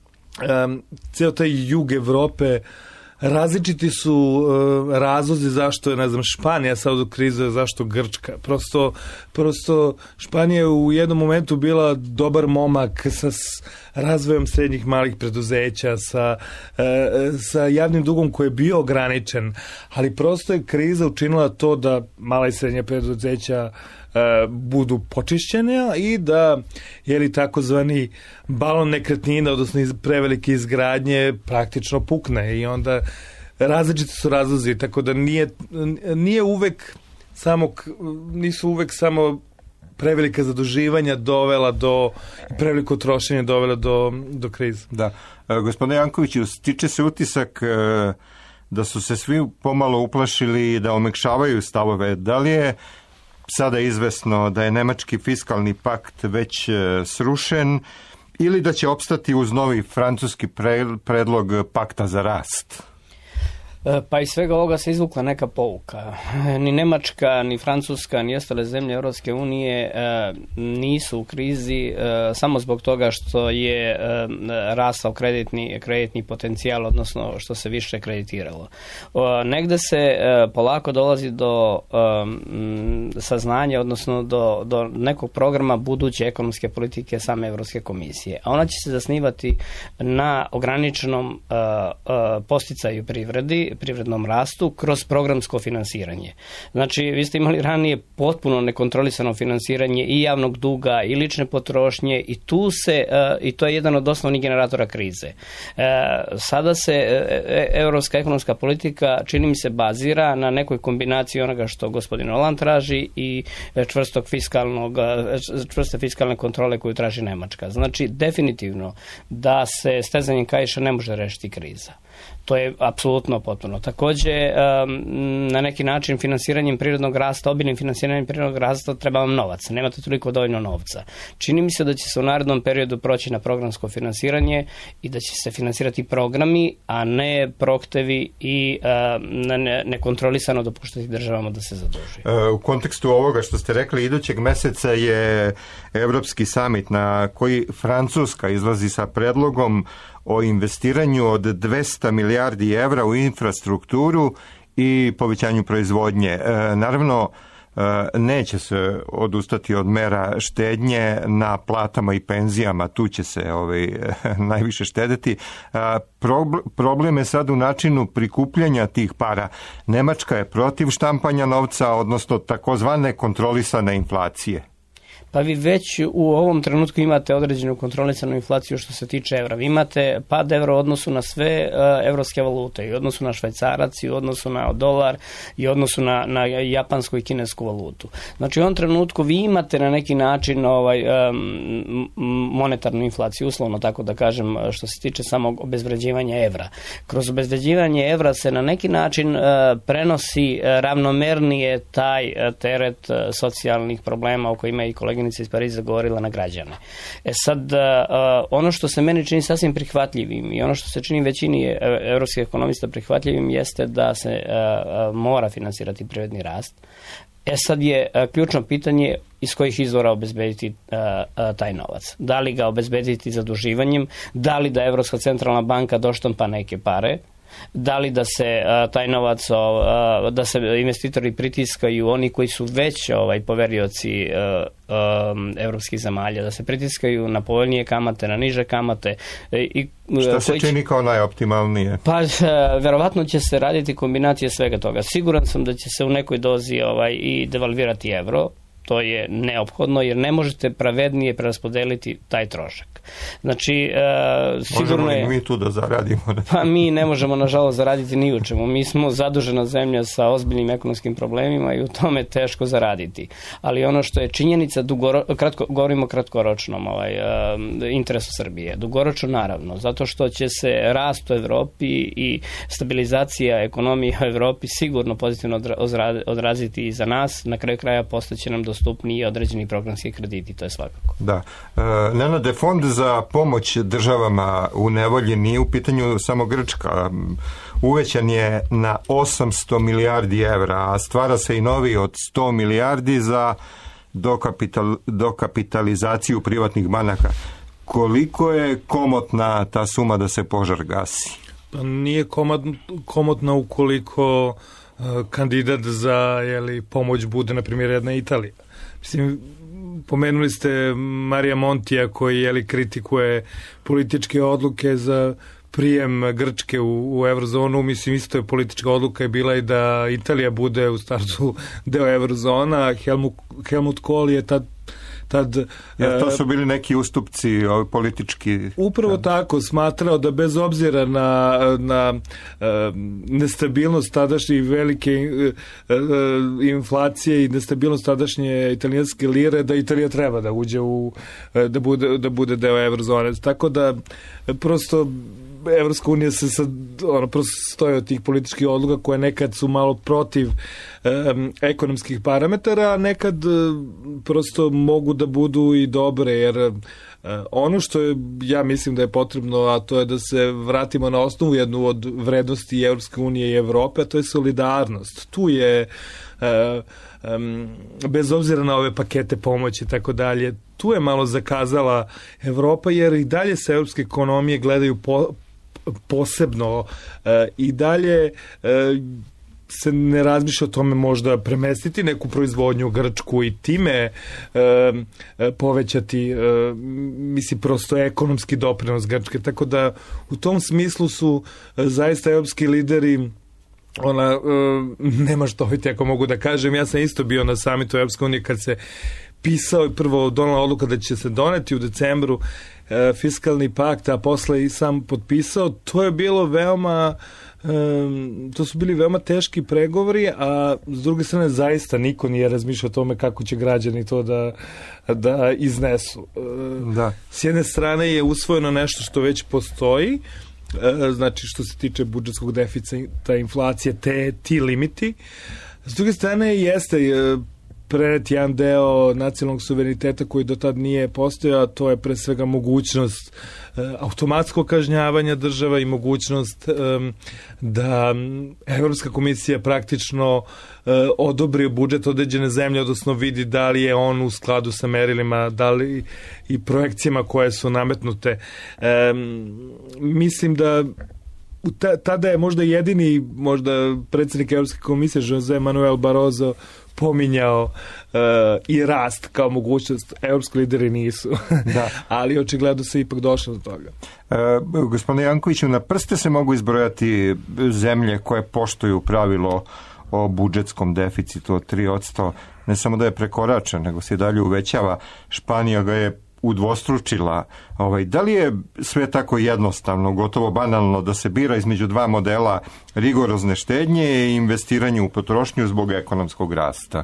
um, ceo taj jug Evrope različiti su uh, razlozi zašto je, ne znam, Španija sad u krizu, zašto Grčka. Prosto, prosto Španija je u jednom momentu bila dobar momak sa razvojem srednjih malih preduzeća, sa, uh, sa javnim dugom koji je bio ograničen, ali prosto je kriza učinila to da mala i srednja preduzeća Uh, budu počišćene i da je li takozvani balon nekretnina, odnosno iz prevelike izgradnje praktično pukne i onda različiti su razlozi, tako da nije, nije uvek samo, nisu uvek samo prevelika zaduživanja dovela do, preveliko trošenje dovela do, do krize. Da. E, gospodine Jankoviću, stiče se utisak e, da su se svi pomalo uplašili i da omekšavaju stavove. Da li je sada izvesno da je nemački fiskalni pakt već srušen ili da će opstati uz novi francuski predlog pakta za rast? Pa iz svega ovoga se izvukla neka pouka. Ni Nemačka, ni Francuska, ni ostale zemlje Europske unije nisu u krizi samo zbog toga što je rastao kreditni, kreditni potencijal, odnosno što se više kreditiralo. Negde se polako dolazi do saznanja, odnosno do, do nekog programa buduće ekonomske politike same Europske komisije. A ona će se zasnivati na ograničenom posticaju privredi, privrednom rastu kroz programsko finansiranje. Znači, vi ste imali ranije potpuno nekontrolisano finansiranje i javnog duga i lične potrošnje i tu se, i to je jedan od osnovnih generatora krize. Sada se europska ekonomska politika, čini mi se, bazira na nekoj kombinaciji onoga što gospodin Hollande traži i čvrstog fiskalnog, čvrste fiskalne kontrole koju traži Nemačka. Znači, definitivno da se stezanjem kaiša ne može rešiti kriza. To je apsolutno potpuno. Takođe, na neki način finansiranjem prirodnog rasta, obilnim finansiranjem prirodnog rasta treba vam novac. Nemate toliko dovoljno novca. Čini mi se da će se u narednom periodu proći na programsko finansiranje i da će se finansirati programi, a ne proktevi i nekontrolisano dopuštati državama da se zaduži. U kontekstu ovoga što ste rekli, idućeg meseca je Evropski samit na koji Francuska izlazi sa predlogom o investiranju od dvesta milijardi evra u infrastrukturu i povećanju proizvodnje. E, naravno, e, neće se odustati od mera štednje na platama i penzijama, tu će se ovaj, najviše štedeti. E, problem je sad u načinu prikupljanja tih para. Nemačka je protiv štampanja novca, odnosno takozvane kontrolisane inflacije. Pa vi već u ovom trenutku imate određenu kontrolisanu inflaciju što se tiče evra. Vi imate pad evra u odnosu na sve uh, evropske valute, i u odnosu na švajcarac, i u odnosu na dolar, i u odnosu na, na japansku i kinesku valutu. Znači u ovom trenutku vi imate na neki način ovaj, um, monetarnu inflaciju, uslovno tako da kažem, što se tiče samog obezvređivanja evra. Kroz obezvređivanje evra se na neki način uh, prenosi ravnomernije taj uh, teret uh, socijalnih problema o kojima i kolega iz Pariza govorila na građane. E sad, ono što se meni čini sasvim prihvatljivim i ono što se čini većini evropskih ekonomista prihvatljivim jeste da se mora finansirati privredni rast. E sad je ključno pitanje iz kojih izvora obezbediti taj novac. Da li ga obezbediti zaduživanjem, da li da Evropska centralna banka doštampa neke pare, da li da se a, taj novac, a, da se investitori pritiskaju, oni koji su već ovaj, poverioci a, a, evropskih zemalja, da se pritiskaju na povoljnije kamate, na niže kamate. I, Šta se čini kao najoptimalnije? Pa, a, verovatno će se raditi kombinacije svega toga. Siguran sam da će se u nekoj dozi ovaj, i devalvirati evro. to je neophodno, jer ne možete pravednije preraspodeliti taj trošak. Znači, e, sigurno je... Možemo mi tu da zaradimo? Pa mi ne možemo, nažalost, zaraditi ni u čemu. Mi smo zadužena zemlja sa ozbiljnim ekonomskim problemima i u tome teško zaraditi. Ali ono što je činjenica, dugoro, kratko, govorimo o kratkoročnom ovaj, e, interesu Srbije. Dugoročno, naravno, zato što će se rast u Evropi i stabilizacija ekonomije u Evropi sigurno pozitivno odraziti i za nas. Na kraju kraja postaće nam dostupniji određeni programski krediti, to je svakako. Da. E, Nenade, fond za pomoć državama u nevolji nije u pitanju samo Grčka. Uvećan je na osamsto milijardi evra, a stvara se i novi od sto milijardi za dokapital, dokapitalizaciju privatnih banaka. Koliko je komotna ta suma da se požar gasi? Pa nije komotna ukoliko uh, kandidat za jeli, pomoć bude, na primjer, jedna Italija. Mislim, pomenuli ste Marija Montija koji jeli, kritikuje političke odluke za prijem Grčke u, u eurozonu. Mislim, isto je politička odluka je bila i da Italija bude u startu deo eurozona. Helmut, Helmut Kohl je tad Tad, Jer to su bili neki ustupci ovi politički... Upravo da. Tako, smatrao da bez obzira na, na uh, nestabilnost tadašnje velike uh, inflacije i nestabilnost tadašnje italijanske lire, da Italija treba da uđe u, uh, da bude, da bude deo eurozone. Tako da prosto Evropska unija se sad, ono, prosto stoje od tih političkih odluka koje nekad su malo protiv um, ekonomskih parametara, a nekad um, prosto mogu da budu i dobre, jer um, ono što je, ja mislim da je potrebno, a to je da se vratimo na osnovu jednu od vrednosti Evropske unije i Evrope, a to je solidarnost. Tu je uh, um, bez obzira na ove pakete pomoći i tako dalje, tu je malo zakazala Evropa, jer i dalje se evropske ekonomije gledaju po, posebno e, i dalje e, se ne razmišlja o tome možda premestiti neku proizvodnju u Grčku i time e, e, povećati e, mislim prosto ekonomski doprinos Grčke, tako da u tom smislu su e, zaista evropski lideri ona, e, nema što oviti ako mogu da kažem, ja sam isto bio na samitu Evropske unije kad se pisao i prvo donala odluka da će se doneti u decembru e, fiskalni pakt, a posle i sam potpisao. To je bilo veoma e, to su bili veoma teški pregovori, a s druge strane zaista niko nije razmišljao o tome kako će građani to da, da iznesu. E, da. S jedne strane je usvojeno nešto što već postoji, e, znači što se tiče budžetskog deficita, inflacije, te, ti limiti. S druge strane jeste e, prenet jedan deo nacionalnog suvereniteta koji do tad nije postojao, to je pre svega mogućnost e, automatskog kažnjavanja država i mogućnost e, da Evropska komisija praktično e, odobri budžet određene zemlje, odnosno vidi da li je on u skladu sa merilima, da li i projekcijama koje su nametnute. E, mislim da tada je možda jedini možda predsjednik Evropske komisije Jose Manuel Barroso pominjao uh, i rast kao mogućnost. Evropski lideri nisu. Da. Ali očigledno se ipak došlo do toga. Uh, gospodine Jankoviću, na prste se mogu izbrojati zemlje koje poštuju pravilo o budžetskom deficitu od tri posto. Ne samo da je prekoračen, nego se i dalje uvećava. Španija ga je udvostručila. Ovaj, da li je sve tako jednostavno, gotovo banalno, da se bira između dva modela rigorozne štednje i investiranje u potrošnju zbog ekonomskog rasta?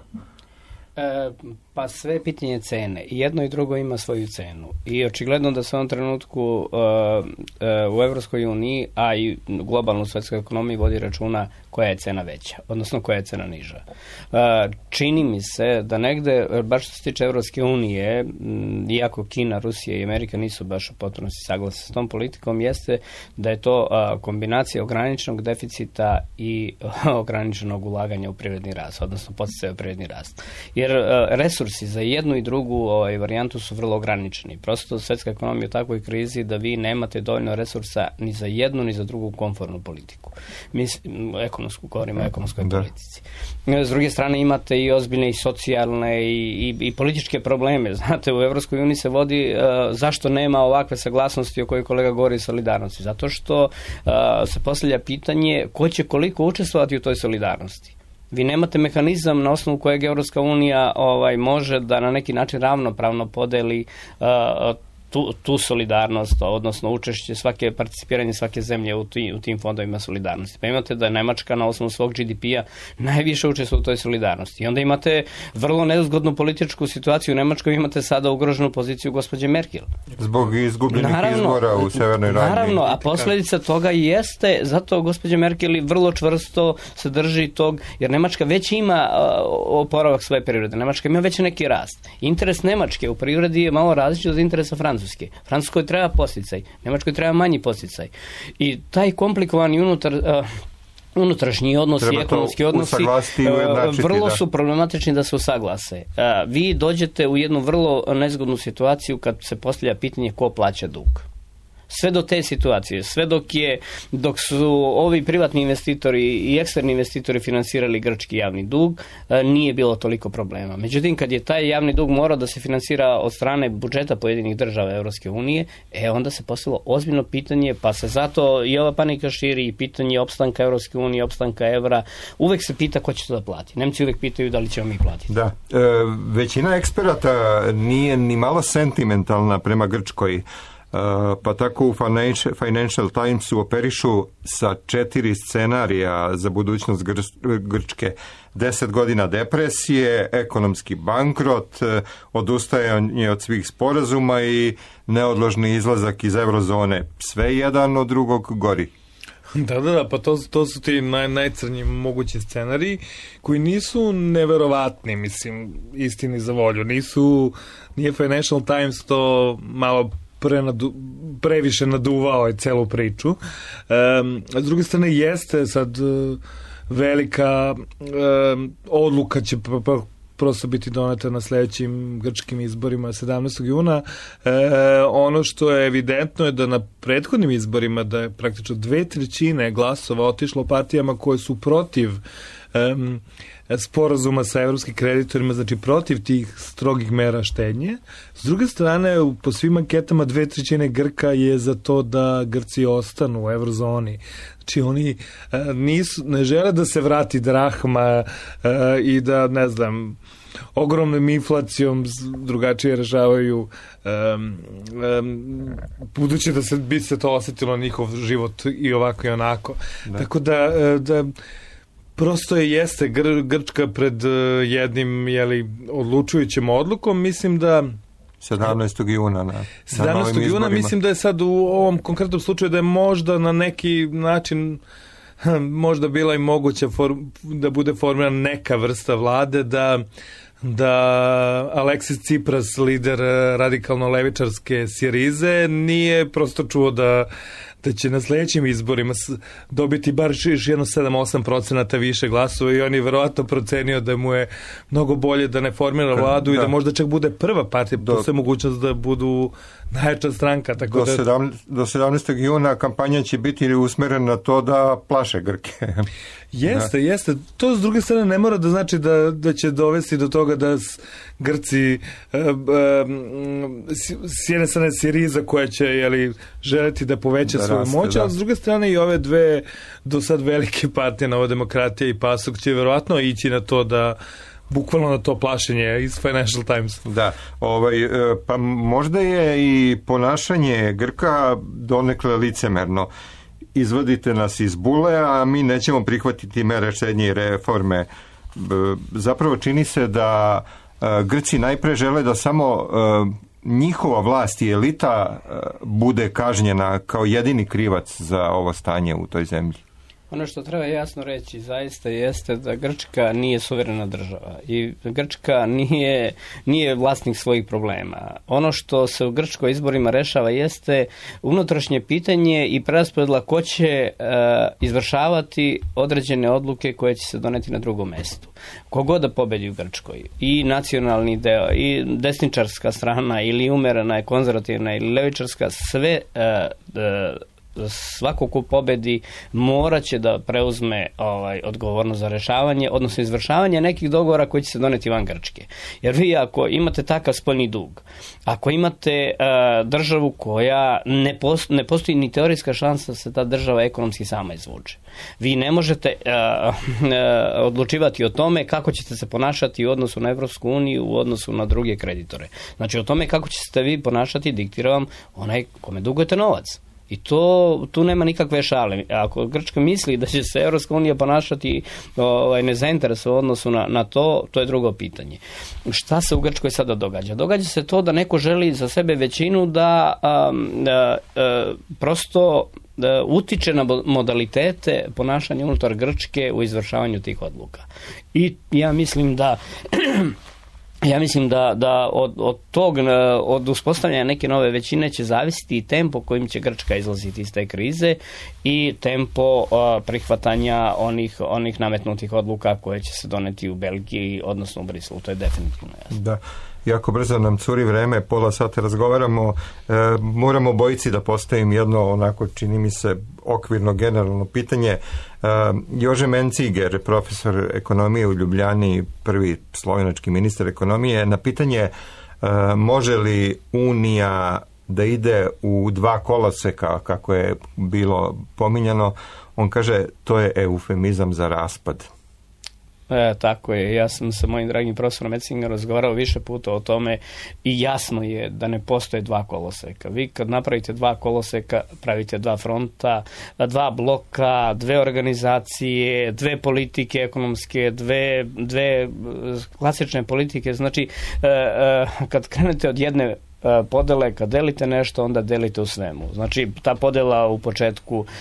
E, pa sve je pitanje cene. I jedno i drugo ima svoju cenu. I očigledno da se u ovom trenutku uh, uh, u Evropskoj uniji, a i globalno u svetskoj ekonomiji vodi računa koja je cena veća, odnosno koja je cena niža. Uh, čini mi se da negde, baš što se tiče Evropske unije, m, iako Kina, Rusija i Amerika nisu baš u potpunosti saglasni s tom politikom, jeste da je to uh, kombinacija ograničenog deficita i uh, ograničenog ulaganja u privredni rast, odnosno podsticaja u privredni rast. Jer uh, resursi za jednu i drugu ovaj, varijantu su vrlo ograničeni. Prosto svetska ekonomija je u takvoj krizi da vi nemate dovoljno resursa ni za jednu ni za drugu konformnu politiku. Mislim, ekonomsku, govorimo o ekonomskoj da. politici. S druge strane imate i ozbiljne i socijalne i, i, i političke probleme. Znate, u Evropskoj uniji se vodi uh, zašto nema ovakve saglasnosti o kojoj kolega govori solidarnosti. Zato što uh, se postavlja pitanje ko će koliko učestvovati u toj solidarnosti. Vi nemate mehanizam na osnovu kojeg Evropska unija ovaj, može da na neki način ravnopravno podeli uh, Tu, tu solidarnost, odnosno učešće svake, participiranje svake zemlje u, ti, u tim fondovima solidarnosti. Pa imate da je Nemačka na osnovu svog G D P-a najviše učestvuje u toj solidarnosti. I onda imate vrlo nezgodnu političku situaciju u Nemačkoj, imate sada ugroženu poziciju gospođe Merkel. Zbog izgubljenih naravno, izbora u Severnoj Rajni. Naravno, a posledica toga jeste, zato gospođa Merkel vrlo čvrsto se drži tog, jer Nemačka već ima uh, oporavak svoje privrede. Nemačka ima već neki rast. Interes Nemačke u privredi je malo različit od interesa Francuske. Francuskoj treba podsticaj, Nemačkoj treba manji podsticaj. I taj komplikovani unutar... Uh, unutrašnji odnosi i ekonomski odnosi uh, vrlo da. su problematični da se usaglase. Uh, vi dođete u jednu vrlo nezgodnu situaciju kad se postavlja pitanje ko plaća dug. Sve do te situacije, sve dok je, dok su ovi privatni investitori i eksterni investitori finansirali grčki javni dug, nije bilo toliko problema. Međutim, kad je taj javni dug morao da se finansira od strane budžeta pojedinih država Evropske unije, e onda se postavilo ozbiljno pitanje, pa se zato i ova panika širi i pitanje opstanka Evropske unije, opstanka evra. Uvek se pita ko će to da plati. Nemci uvek pitaju da li ćemo mi platiti. Da. E, većina eksperata nije ni malo sentimentalna prema Grčkoj. Uh, pa tako u Financial, Financial Timesu operišu sa četiri scenarija za budućnost Gr- Grčke. Deset godina depresije, ekonomski bankrot, odustajanje od svih sporazuma i neodložni izlazak iz eurozone. Sve jedan od drugog gori. Da, da, da, pa to, to su ti naj, najcrnji mogući scenariji koji nisu neverovatni, mislim, istini za volju. Nisu, nije Financial Times to malo Prenadu, previše naduvao je celu priču. Um, a s druge strane jeste sad uh, velika um, odluka će pr- pr- prosto biti doneta na sledećim grčkim izborima sedamnaestog juna. E, ono što je evidentno je da na prethodnim izborima da je praktično dve trećine glasova otišlo partijama koje su protiv um, sporazuma sa evropskim kreditorima, znači protiv tih strogih mera štednje. S druge strane, po svim anketama dve trećine Grka je za to da Grci ostanu u eurozoni. Znači oni nisu, ne žele da se vrati drahma i da, ne znam, ogromnom inflacijom drugačije rešavaju um, um, budući da se, bi se to osjetilo njihov život i ovako i onako. Da. Tako da, da prosto je jeste Gr- Grčka pred jednim jeli, odlučujućim odlukom. Mislim da sedamnaestog juna na, sedamnaestog na juna mislim da je sad u ovom konkretnom slučaju da je možda na neki način možda bila i moguća form, da bude formirana neka vrsta vlade da da Aleksis Tsipras, lider radikalno-levičarske Sirize, nije prosto čuo da da će na sledećim izborima dobiti bar još jedno sedam osam procenata više glasova i on je verovatno procenio da mu je mnogo bolje da ne formira vladu da. i da možda čak bude prva partija, do, to je mogućnost da budu najjača stranka. Tako do, da, sedam, do sedamnaestog juna kampanja će biti usmerena na to da plaše Grke. Jeste, da. jeste. To s druge strane ne mora da znači da, da će dovesti do toga da Grci uh, uh, s jedne strane Siriza koja će jeli, želiti da poveća da svoju raste, moć, da. a s druge strane i ove dve do sad velike partije, Nova demokratija i PASOK će verovatno ići na to da bukvalno na to plašenje iz Financial Times. Da, ovaj, pa možda je i ponašanje Grka donekle licemerno. Izvadite nas iz bule, a mi nećemo prihvatiti mere štednje i reforme. Zapravo čini se da Grci najpre žele da samo njihova vlast i elita bude kažnjena kao jedini krivac za ovo stanje u toj zemlji. Ono što treba jasno reći zaista jeste da Grčka nije suverena država i Grčka nije, nije vlasnik svojih problema. Ono što se u Grčkoj izborima rešava jeste unutrašnje pitanje i preraspodela ko će uh, izvršavati određene odluke koje će se doneti na drugom mestu. Kogod da pobedi u Grčkoj, i nacionalni deo, i desničarska strana, ili umerena, konzervativna, ili levičarska, sve uh, uh, svako ko pobedi moraće da preuzme ovaj, odgovornost za rešavanje, odnosno izvršavanje nekih dogovora koji će se doneti van Grčke. Jer vi ako imate takav spoljni dug, ako imate uh, državu koja ne, post, ne postoji ni teorijska šansa da se ta država ekonomski sama izvuče. Vi ne možete uh, uh, odlučivati o tome kako ćete se ponašati u odnosu na Evropsku uniju, u odnosu na druge kreditore. Znači o tome kako ćete se vi ponašati diktira vam onaj kome dugujete novac. I to, tu nema nikakve šale. Ako Grčka misli da će se Evropska unija ponašati ovaj, nezainteresovano u odnosu na, na to, to je drugo pitanje. Šta se u Grčkoj sada događa? Događa se to da neko želi za sebe većinu da um, a, a, prosto da utiče na modalitete ponašanja unutar Grčke u izvršavanju tih odluka. I ja mislim da Ja mislim da, da od, od tog, od uspostavljanja neke nove većine će zavisiti i tempo kojim će Grčka izlaziti iz te krize i tempo uh, prihvatanja onih, onih nametnutih odluka koje će se doneti u Belgiji, odnosno u Briselu. To je definitivno jasno. Da. Jako brzo nam curi vreme, pola sata razgovaramo, e, moramo bojici da postavim jedno onako, čini mi se, okvirno generalno pitanje. E, Jože Menciger, profesor ekonomije u Ljubljani, prvi slovenački ministar ekonomije, na pitanje e, može li Unija da ide u dva koloseka, kako je bilo pominjano, on kaže to je eufemizam za raspad. E, tako je, ja sam sa mojim dragim profesorom Metzingerom razgovarao više puta o tome i jasno je da ne postoje dva koloseka. Vi kad napravite dva koloseka, pravite dva fronta, dva bloka, dve organizacije, dve politike ekonomske, dve, dve klasične politike. Znači, e, e, kad krenete od jedne podele, kad delite nešto, onda delite u svemu. Znači, ta podela u početku uh,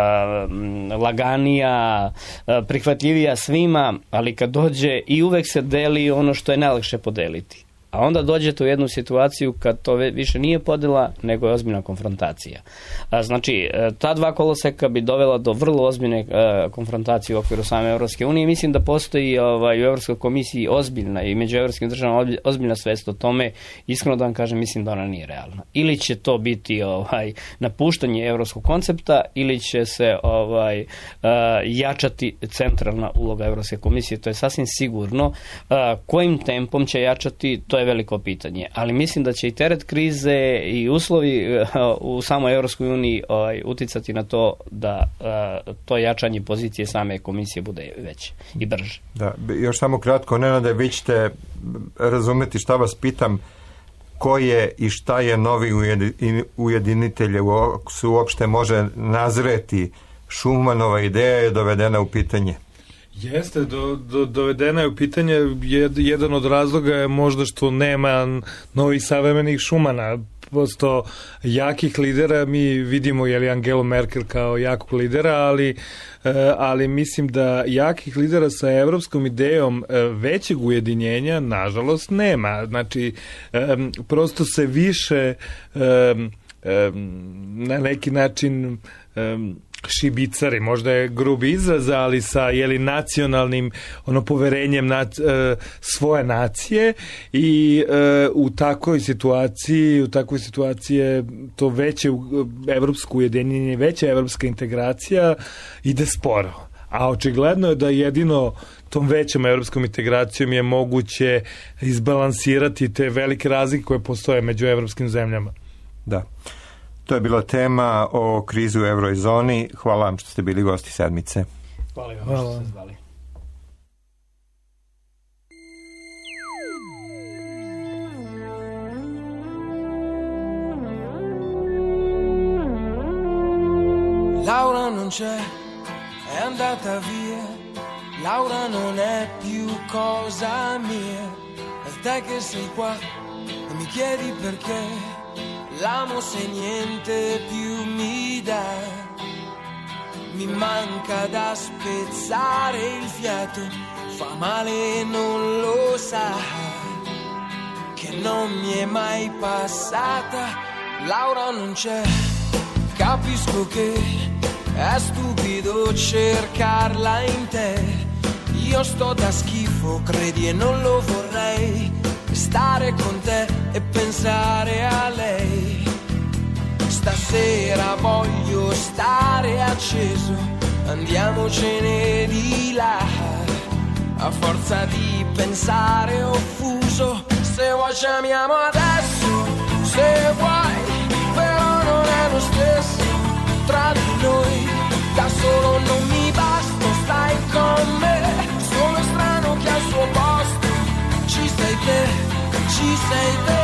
laganija, uh, prihvatljivija svima, ali kad dođe i uvek se deli ono što je najlakše podeliti. A onda dođete u jednu situaciju kad to više nije podela, nego je ozbiljna konfrontacija. A, znači, ta dva koloseka bi dovela do vrlo ozbiljne a, konfrontacije u okviru same Evropske unije. Mislim da postoji ovaj, u Evropskoj komisiji ozbiljna i među evropskim državama ozbiljna svest o tome. Iskreno da vam kažem, mislim da ona nije realna. Ili će to biti ovaj, napuštanje evropskog koncepta, ili će se ovaj, a, jačati centralna uloga Evropske komisije. To je sasvim sigurno. A, kojim tempom će jačati, to je veliko pitanje, ali mislim da će i teret krize i uslovi u samoj Evropskoj uniji ovaj, uticati na to da uh, to jačanje pozicije same komisije bude veće i brže. Da, još samo kratko, Nenade, vi ćete razumeti šta vas pitam, ko je i šta je novi ujedinitelj su uopšte može nazreti. Šumanova ideja je dovedena u pitanje. Jeste, do, do, dovedena je u pitanje, jed, jedan od razloga je možda što nema novih savremenih Šumana, prosto jakih lidera, mi vidimo je li Angelu Merkel kao jakog lidera, ali, ali mislim da jakih lidera sa evropskom idejom većeg ujedinjenja, nažalost, nema. Znači, prosto se više na neki način šibicari, možda je grubi izraz, ali sa jeli, nacionalnim ono poverenjem na e, svoje nacije i e, u takvoj situaciji u takvoj situaciji je to veće evropsko ujedinjenje, veća evropska integracija ide sporo. A očigledno je da jedino tom većom evropskom integracijom je moguće izbalansirati te velike razlike koje postoje među evropskim zemljama. Da. To je bila tema o krizi u eurozoni. Hvala vam što ste bili gosti sedmice. Hvala vam što ste zvali. Laura non c'è, è andata via. Laura non è più cosa mia. È te che sei qua e mi chiedi perché. L'amo se niente più mi dà, mi manca da spezzare il fiato, fa male e non lo sa, che non mi è mai passata. Laura non c'è, capisco che è stupido cercarla in te, io sto da schifo, credi e non lo vorrei, stare con te e pensare a lei. stasera voglio stare acceso, andiamocene di là, a forza di pensare offuso. Se vuoi ci amiamo adesso, se vuoi, però non è lo stesso tra di noi. Da solo non mi basta, stai con me, sono strano che al suo posto ci sei te, ci sei te.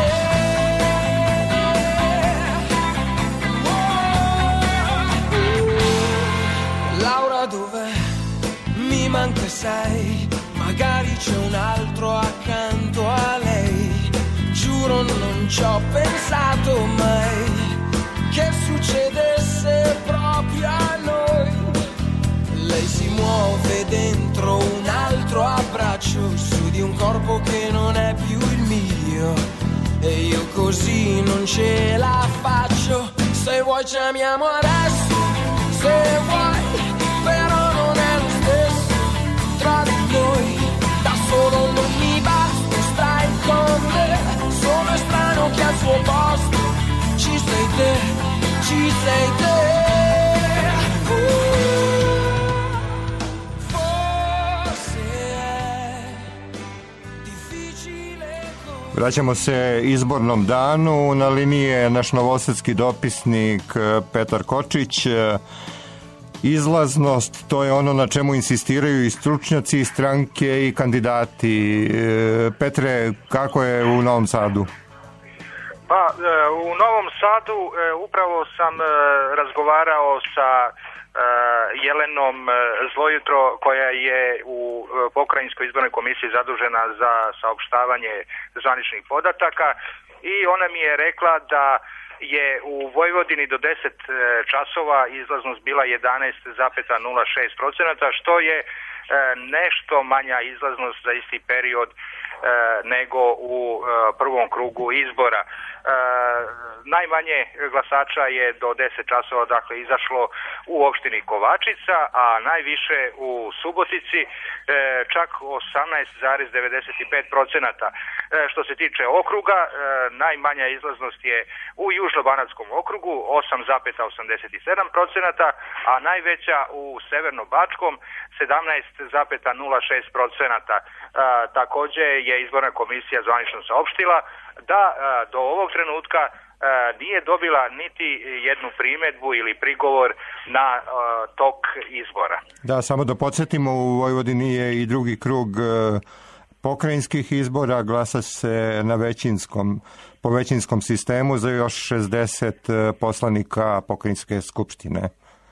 Laura dov'è? Mi manca sei, magari c'è un altro accanto a lei. Giuro non ci ho pensato mai che succedesse proprio a noi. Lei si muove dentro un altro abbraccio, su di un corpo che non è più il mio, e io così non ce la faccio. Se vuoi ci amiamo adesso, se vuoi, però non è lo stesso tra di noi. Da solo non mi basta, stai con me, sono strano che al suo posto ci sei te, ci sei te. Uh, forse è difficile. Vraćamo se izbornom danu. Na liniji je naš novosadski dopisnik Petar Kočić. Izlaznost, to je ono na čemu insistiraju i stručnjaci, i stranke i kandidati. Petre, kako je u Novom Sadu? Pa, u Novom Sadu upravo sam razgovarao sa Jelenom Zlojutro, koja je u Pokrajinskoj izbornoj komisiji zadužena za saopštavanje zvaničnih podataka, i ona mi je rekla da je u Vojvodini do deset časova izlaznost bila jedanaest zarez nula šest procenata, što je nešto manja izlaznost za isti period nego u prvom krugu izbora. Najmanje glasača je do deset časova dakle izašlo u opštini Kovačica, a najviše u Subotici, čak osamnaest zarez devedeset pet procenata. Što se tiče okruga, najmanja izlaznost je u Južno-Banatskom okrugu osam zarez osamdeset sedam procenata, a najveća u Severno-Bačkom sedamnaest zarez nula šest procenata. Takođe je izborna komisija zvanično saopštila da do ovog trenutka nije dobila niti jednu primedbu ili prigovor na tok izbora. Da, samo da podsjetimo, u Vojvodini je i drugi krug pokrajinskih izbora, glasa se na većinskom, po većinskom sistemu za još šezdeset poslanika pokrajinske skupštine.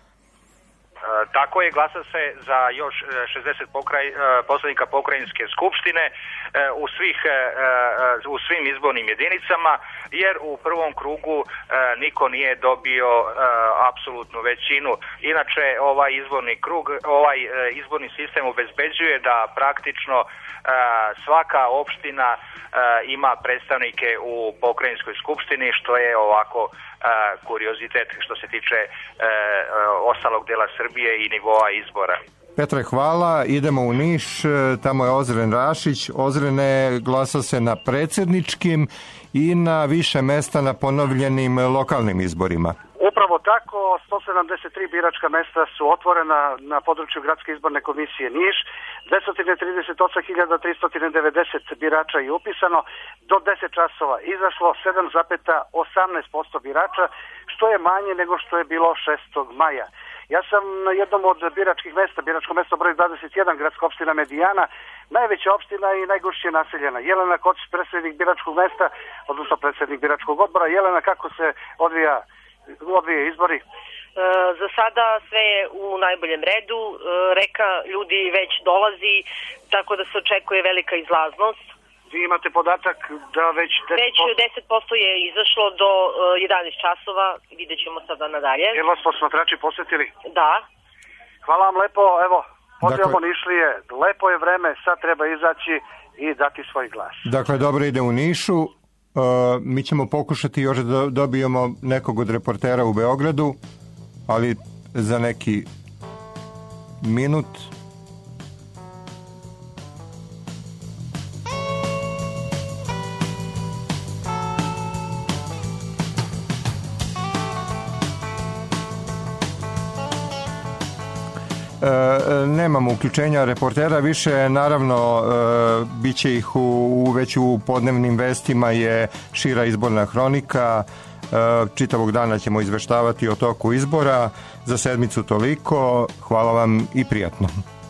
Tako je, glasa se za još šezdeset pokraj, poslanika pokrajinske skupštine u, svih, u svim izbornim jedinicama, jer u prvom krugu niko nije dobio apsolutnu većinu. Inače, ovaj izborni krug, ovaj izborni sistem obezbeđuje da praktično svaka opština ima predstavnike u pokrajinskoj skupštini, što je ovako kuriozitet što se tiče ostalog dela Srbije i nivoa izbora. Petre, hvala. Idemo u Niš, tamo je Ozren Rašić. Ozrene, glasa se na predsjedničkim i na više mesta na ponovljenim lokalnim izborima. Upravo tako, sto sedamdeset tri biračka mesta su otvorena na području Gradske izborne komisije Niš, dvesta trideset osam hiljada tristo devedeset birača je upisano, do deset časova izašlo sedam zarez osamnaest posto birača, što je manje nego što je bilo šestog maja. Ja sam na jednom od biračkih mesta, biračko mesto broj dvadeset jedan, gradska opština Medijana, najveća opština i najgušće naseljena. Jelena Kocić, predsjednik biračkog mesta, odnosno predsjednik biračkog odbora. Jelena, kako se odvija odvije izbori? E, za sada sve je u najboljem redu, e, reka ljudi već dolazi, tako da se očekuje velika izlaznost. Vi imate podatak da već deset posto... Već deset posto je izašlo do e, jedanaest časova, vidjet ćemo sada nadalje. Jel vas posmatrači posjetili? Da. Hvala vam lepo, evo, pozivamo dakle, Nišlije, lepo je vreme, sad treba izaći i dati svoj glas. Dakle, dobro ide u Nišu. Uh, mi ćemo pokušati još da dobijemo nekog od reportera u Beogradu, ali za neki minut. E, nemamo uključenja reportera više, naravno e, bit će ih u, u već u podnevnim vestima je šira izborna hronika. E, čitavog dana ćemo izveštavati o toku izbora. Za sedmicu toliko. Hvala vam i prijatno.